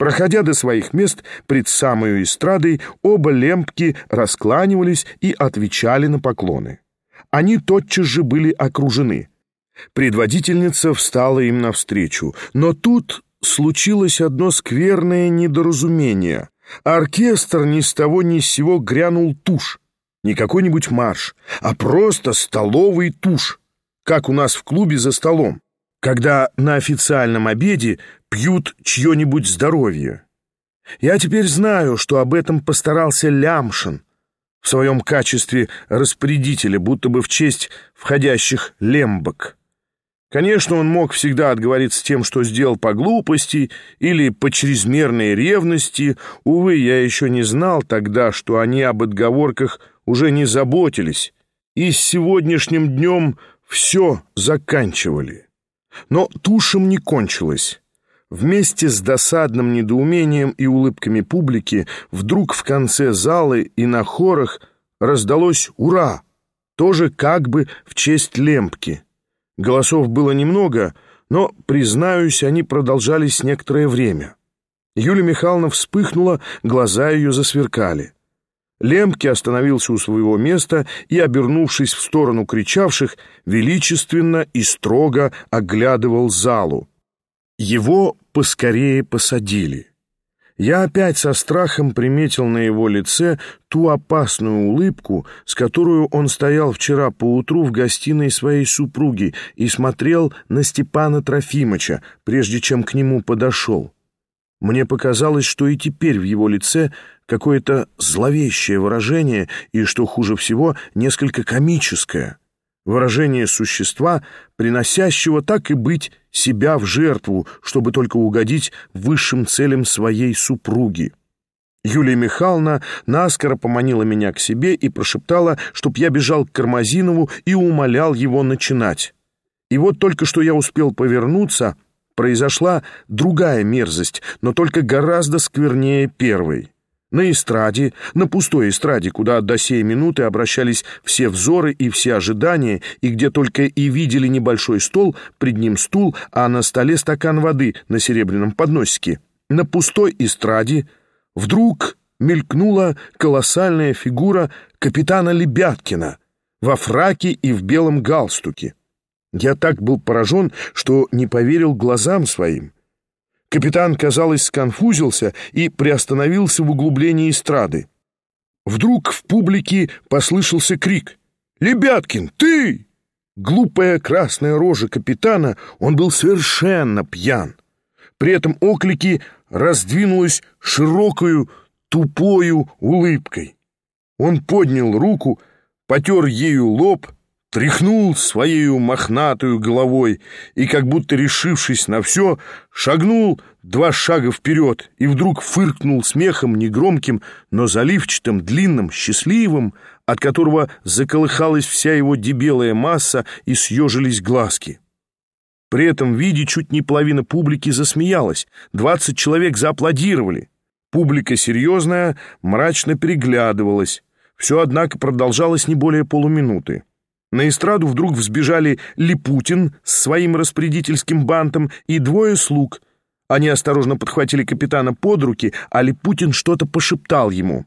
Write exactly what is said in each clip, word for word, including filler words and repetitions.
Проходя до своих мест пред самою эстрадой, оба лемпки раскланивались и отвечали на поклоны. Они тотчас же были окружены. Предводительница встала им навстречу, но тут случилось одно скверное недоразумение. Оркестр ни с того ни с сего грянул тушь. Не какой-нибудь марш, а просто столовый тушь, как у нас в клубе за столом, когда на официальном обеде пьют чье-нибудь здоровье. Я теперь знаю, что об этом постарался Лямшин в своем качестве распорядителя, будто бы в честь входящих лембок. Конечно, он мог всегда отговориться тем, что сделал по глупости или по чрезмерной ревности. Увы, я еще не знал тогда, что они об отговорках уже не заботились, и с сегодняшним днем все заканчивали. Но тушем не кончилось. Вместе с досадным недоумением и улыбками публики вдруг в конце залы и на хорах раздалось «Ура!», тоже как бы в честь лемпки. Голосов было немного, но, признаюсь, они продолжались некоторое время. Юлия Михайловна вспыхнула, глаза ее засверкали. Лемпки остановился у своего места и, обернувшись в сторону кричавших, величественно и строго оглядывал залу. Его поскорее посадили. Я опять со страхом приметил на его лице ту опасную улыбку, с которой он стоял вчера поутру в гостиной своей супруги и смотрел на Степана Трофимовича, прежде чем к нему подошел. Мне показалось, что и теперь в его лице какое-то зловещее выражение и, что хуже всего, несколько комическое. Выражение существа, приносящего, так и быть, себя в жертву, чтобы только угодить высшим целям своей супруги. Юлия Михайловна наскоро поманила меня к себе и прошептала, чтоб я бежал к Кармазинову и умолял его начинать. И вот только что я успел повернуться, произошла другая мерзость, но только гораздо сквернее первой. На эстраде, на пустой эстраде, куда до сей минуты обращались все взоры и все ожидания, и где только и видели небольшой стол, пред ним стул, а на столе стакан воды на серебряном подносике. На пустой эстраде вдруг мелькнула колоссальная фигура капитана Лебяткина во фраке и в белом галстуке. Я так был поражен, что не поверил глазам своим. Капитан, казалось, сконфузился и приостановился в углублении эстрады. Вдруг в публике послышался крик: «Лебяткин, ты!» Глупая красная рожа капитана, он был совершенно пьян. При этом оклики раздвинулась широкою, тупою улыбкой. Он поднял руку, потер ею лоб, тряхнул своею мохнатую головой и, как будто решившись на все, шагнул два шага вперед и вдруг фыркнул смехом негромким, но заливчатым, длинным, счастливым, от которого заколыхалась вся его дебелая масса и съежились глазки. При этом виде чуть не половина публики засмеялась, двадцать человек зааплодировали. Публика серьезная, мрачно переглядывалась. Все, однако, продолжалось не более полуминуты. На эстраду вдруг взбежали Липутин с своим распорядительским бантом и двое слуг. Они осторожно подхватили капитана под руки, а Липутин что-то пошептал ему.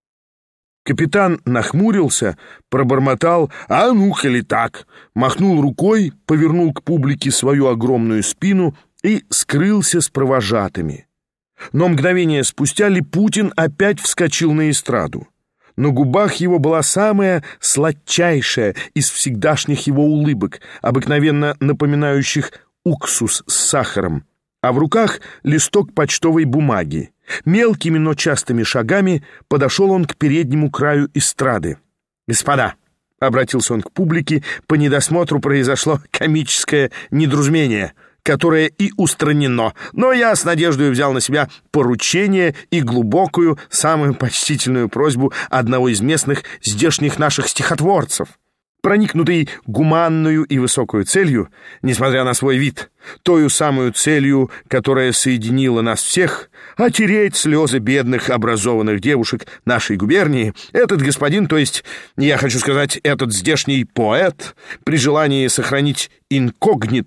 Капитан нахмурился, пробормотал «А ну-ка ли так!», махнул рукой, повернул к публике свою огромную спину и скрылся с провожатыми. Но мгновение спустя Липутин опять вскочил на эстраду. На губах его была самая сладчайшая из всегдашних его улыбок, обыкновенно напоминающих уксус с сахаром, а в руках листок почтовой бумаги. Мелкими, но частыми шагами подошел он к переднему краю эстрады. «Господа!» — обратился он к публике, — «по недосмотру произошло комическое недоразумение, которое и устранено, но я с надеждой взял на себя поручение и глубокую, самую почтительную просьбу одного из местных здешних наших стихотворцев, проникнутый гуманную и высокую целью, несмотря на свой вид, тою самую целью, которая соединила нас всех, отереть слезы бедных образованных девушек нашей губернии, этот господин, то есть, я хочу сказать, этот здешний поэт, при желании сохранить инкогнито,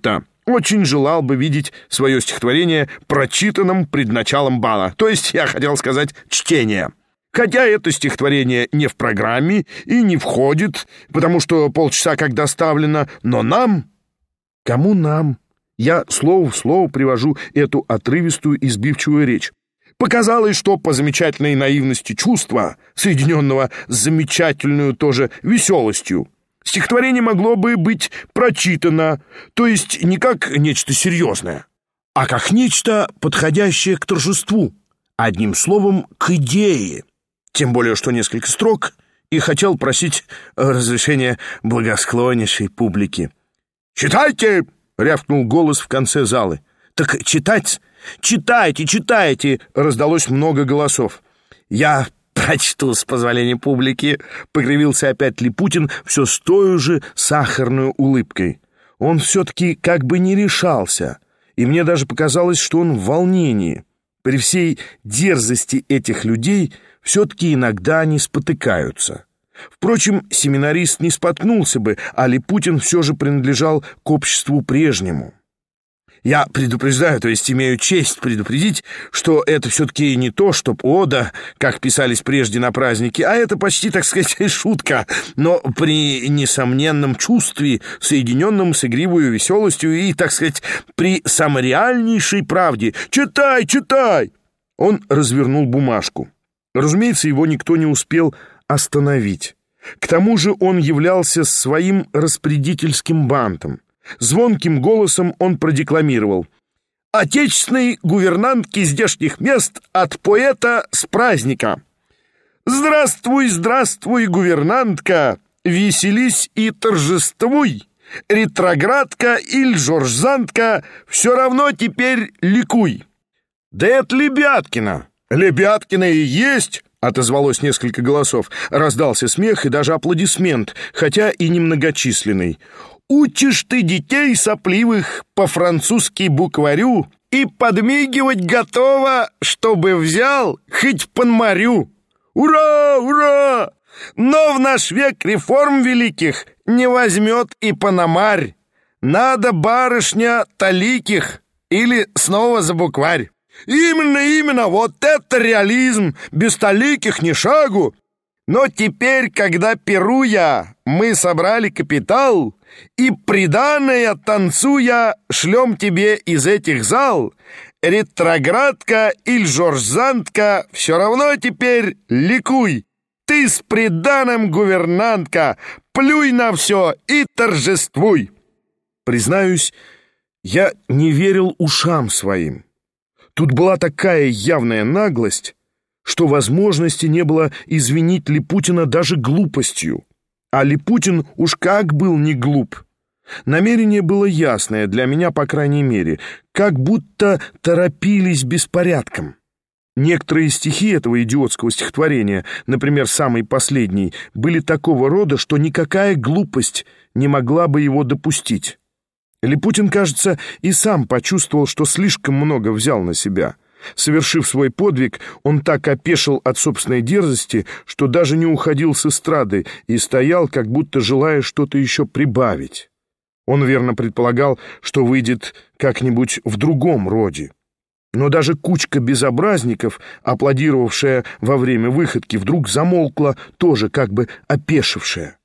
очень желал бы видеть свое стихотворение прочитанным пред началом бала, то есть, я хотел сказать, чтения. Хотя это стихотворение не в программе и не входит, потому что полчаса как доставлено, но нам... Кому нам? Я слово в слово привожу эту отрывистую избивчивую речь. Показалось, что по замечательной наивности чувства, соединенного с замечательную тоже веселостью, стихотворение могло бы быть прочитано, то есть не как нечто серьезное, а как нечто, подходящее к торжеству, одним словом, к идее. Тем более, что несколько строк, и хотел просить разрешения благосклоннейшей публики. «Читайте!» — рявкнул голос в конце залы. «Так читать? Читайте, читайте!» — раздалось много голосов. «Я прочту, с позволения публики», — покривился опять Липутин все с той же сахарной улыбкой. Он все-таки как бы не решался, и мне даже показалось, что он в волнении. При всей дерзости этих людей все-таки иногда они спотыкаются. Впрочем, семинарист не споткнулся бы, а Липутин все же принадлежал к обществу прежнему. Я предупреждаю, то есть имею честь предупредить, что это все-таки не то, чтоб ода, как писались прежде на празднике, а это почти, так сказать, шутка, но при несомненном чувстве, соединенном с игривой веселостью и, так сказать, при самореальнейшей правде. «Читай, читай!» Он развернул бумажку. Разумеется, его никто не успел остановить. К тому же он являлся своим распорядительским бантом. Звонким голосом он продекламировал: «Отечественной гувернантки здешних мест от поэта с праздника! Здравствуй, здравствуй, гувернантка, веселись и торжествуй! Ретроградка или жоржзантка, все равно теперь ликуй!» «Да это Лебяткина!» «Лебяткина и есть!» — отозвалось несколько голосов. Раздался смех и даже аплодисмент, хотя и немногочисленный. «Учишь ты детей сопливых по-французски букварю и подмигивать готова, чтобы взял хоть панмарю. Ура, ура! Но в наш век реформ великих не возьмет и панамарь. Надо, барышня, таликих или снова за букварь». «Именно, именно, вот это реализм, без таликих ни шагу. Но теперь, когда пируя, мы собрали капитал, и приданое танцуя шлем тебе из этих зал, ретроградка или жоржзантка, все равно теперь ликуй. Ты с приданым гувернантка, плюй на все и торжествуй». Признаюсь, я не верил ушам своим. Тут была такая явная наглость, что возможности не было извинить Липутина даже глупостью. А Липутин уж как был не глуп. Намерение было ясное, для меня, по крайней мере, как будто торопились беспорядком. Некоторые стихи этого идиотского стихотворения, например, самый последний, были такого рода, что никакая глупость не могла бы его допустить. Липутин, кажется, и сам почувствовал, что слишком много взял на себя. Совершив свой подвиг, он так опешил от собственной дерзости, что даже не уходил с эстрады и стоял, как будто желая что-то еще прибавить. Он верно предполагал, что выйдет как-нибудь в другом роде. Но даже кучка безобразников, аплодировавшая во время выходки, вдруг замолкла, тоже как бы опешившая.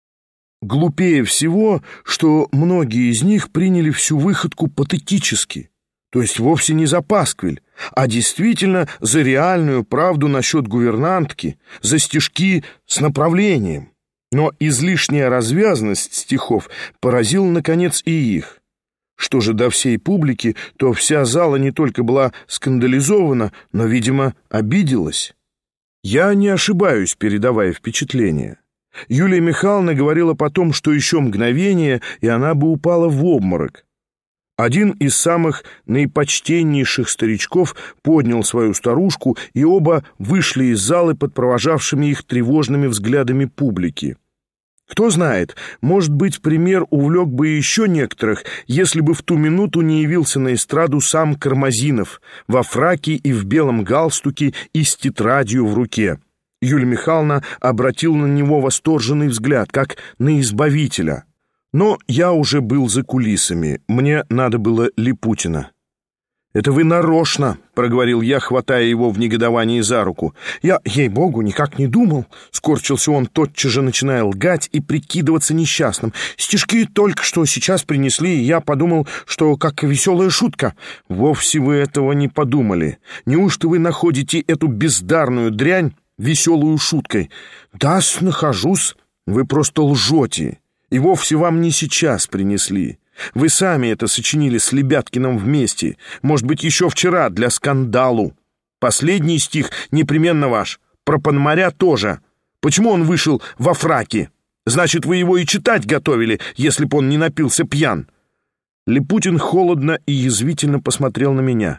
Глупее всего, что многие из них приняли всю выходку патетически, то есть вовсе не за пасквиль, а действительно за реальную правду насчет гувернантки, за стишки с направлением. Но излишняя развязность стихов поразила, наконец, и их. Что же до всей публики, то вся зала не только была скандализована, но, видимо, обиделась. Я не ошибаюсь, передавая впечатление. Юлия Михайловна говорила потом, что еще мгновение, и она бы упала в обморок. Один из самых наипочтеннейших старичков поднял свою старушку, и оба вышли из залы под провожавшими их тревожными взглядами публики. Кто знает, может быть, пример увлек бы еще некоторых, если бы в ту минуту не явился на эстраду сам Кармазинов во фраке и в белом галстуке и с тетрадью в руке. Юлия Михайловна обратила на него восторженный взгляд, как на избавителя. Но я уже был за кулисами, мне надо было Липутина. «Это вы нарочно», — проговорил я, хватая его в негодовании за руку. «Я, ей-богу, никак не думал», — скорчился он, тотчас же начиная лгать и прикидываться несчастным. «Стишки только что сейчас принесли, и я подумал, что как веселая шутка». «Вовсе вы этого не подумали. Неужто вы находите эту бездарную дрянь веселую шуткой?» «Да-с, нахожусь. Вы просто лжете, и вовсе вам не сейчас принесли. Вы сами это сочинили с Лебяткиным вместе, может быть, еще вчера для скандалу. Последний стих непременно ваш, про Пономаря тоже. Почему он вышел во фраке? Значит, вы его и читать готовили, если б он не напился пьян». Липутин холодно и язвительно посмотрел на меня.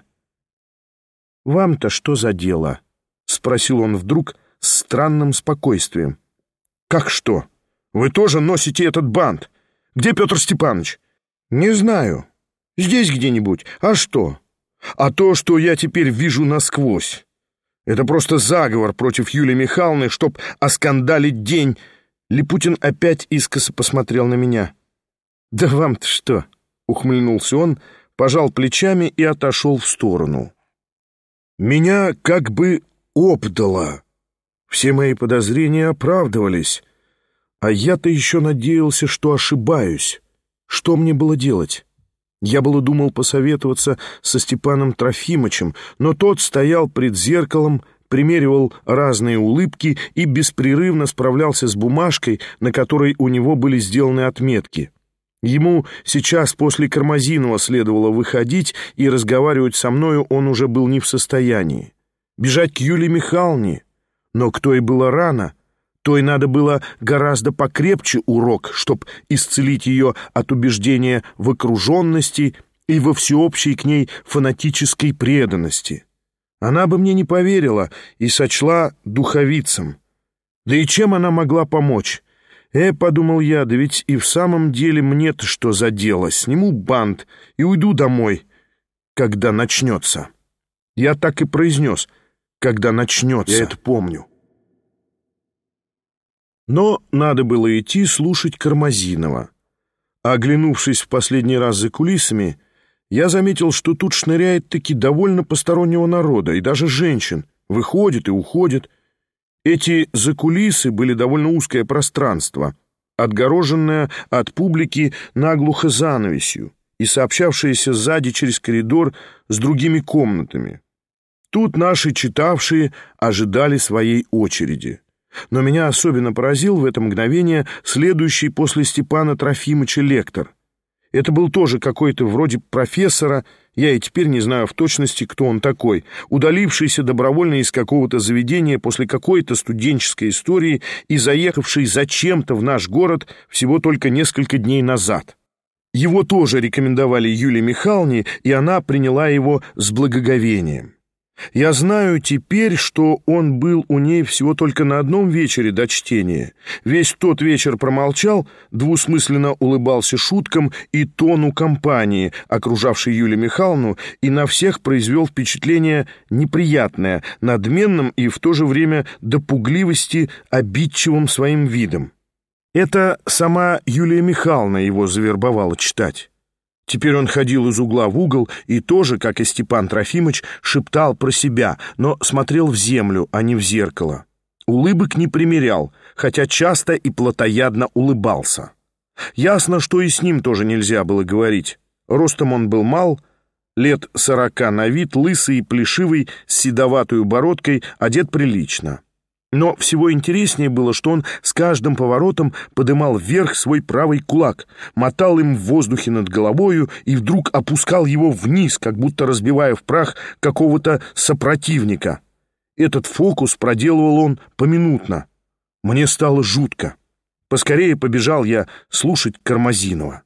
«Вам-то что за дело?» — спросил он вдруг с странным спокойствием. «Как что? Вы тоже носите этот бант? Где Петр Степанович?» «Не знаю. Здесь где-нибудь. А что? А то, что я теперь вижу насквозь. Это просто заговор против Юлии Михайловны, чтоб оскандалить день». Липутин опять искоса посмотрел на меня. «Да вам-то что?» — ухмыльнулся он, пожал плечами и отошел в сторону. Меня как бы обдало. Все мои подозрения оправдывались. А я-то еще надеялся, что ошибаюсь. Что мне было делать? Я было думал посоветоваться со Степаном Трофимычем, но тот стоял пред зеркалом, примеривал разные улыбки и беспрерывно справлялся с бумажкой, на которой у него были сделаны отметки. Ему сейчас после Кармазинова следовало выходить, и разговаривать со мною он уже был не в состоянии. Бежать к Юлии Михайловне? Но к той было рано. Той надо было гораздо покрепче урок, чтоб исцелить ее от убеждения в окруженности и во всеобщей к ней фанатической преданности. Она бы мне не поверила и сочла духовицем. Да и чем она могла помочь? «Э, — подумал я, — да ведь и в самом деле мне-то что за дело? Сниму бант и уйду домой, когда начнется». Я так и произнес, когда начнется. Я это помню. Но надо было идти слушать Кармазинова. Оглянувшись в последний раз за кулисами, я заметил, что тут шныряет-таки довольно постороннего народа, и даже женщин, выходит и уходит. Эти закулисы были довольно узкое пространство, отгороженное от публики наглухо занавесью и сообщавшееся сзади через коридор с другими комнатами. Тут наши читавшие ожидали своей очереди. Но меня особенно поразил в это мгновение следующий после Степана Трофимыча лектор. Это был тоже какой-то вроде профессора, я и теперь не знаю в точности, кто он такой, удалившийся добровольно из какого-то заведения после какой-то студенческой истории и заехавший зачем-то в наш город всего только несколько дней назад. Его тоже рекомендовали Юлии Михайловне, и она приняла его с благоговением. Я знаю теперь, что он был у ней всего только на одном вечере до чтения. Весь тот вечер промолчал, двусмысленно улыбался шуткам и тону компании, окружавшей Юлию Михайловну, и на всех произвел впечатление неприятное, надменным и в то же время до пугливости обидчивым своим видом. Это сама Юлия Михайловна его завербовала читать. Теперь он ходил из угла в угол и тоже, как и Степан Трофимыч, шептал про себя, но смотрел в землю, а не в зеркало. Улыбок не примерял, хотя часто и плотоядно улыбался. Ясно, что и с ним тоже нельзя было говорить. Ростом он был мал, лет сорока на вид, лысый и плешивый, с седоватой бородкой, одет прилично. Но всего интереснее было, что он с каждым поворотом подымал вверх свой правый кулак, мотал им в воздухе над головою и вдруг опускал его вниз, как будто разбивая в прах какого-то сопротивника. Этот фокус проделывал он поминутно. Мне стало жутко. Поскорее побежал я слушать Кармазинова.